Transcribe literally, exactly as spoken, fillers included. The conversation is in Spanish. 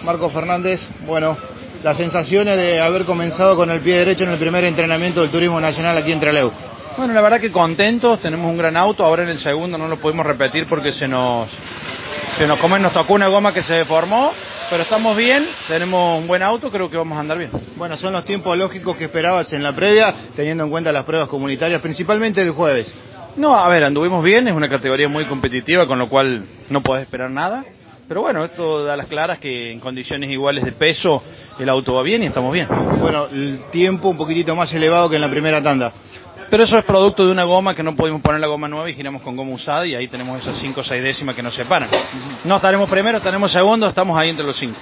Marco Fernández. Bueno, las sensaciones de haber comenzado con el pie derecho en el primer entrenamiento del Turismo Nacional aquí en Trelew. Bueno, la verdad que contentos, tenemos un gran auto, ahora en el segundo no lo pudimos repetir porque se nos, se nos, como nos tocó una goma que se deformó, pero estamos bien, tenemos un buen auto, creo que vamos a andar bien. Bueno, son los tiempos lógicos que esperabas en la previa, teniendo en cuenta las pruebas comunitarias, principalmente el jueves. No, a ver, anduvimos bien, es una categoría muy competitiva, con lo cual no podés esperar nada. Pero bueno, esto da las claras que en condiciones iguales de peso el auto va bien y estamos bien. Bueno, el tiempo un poquitito más elevado que en la primera tanda. Pero eso es producto de una goma que no pudimos poner la goma nueva y giramos con goma usada y ahí tenemos esas cinco o seis décimas que nos separan. No estaremos primero, estaremos segundo, estamos ahí entre los cinco.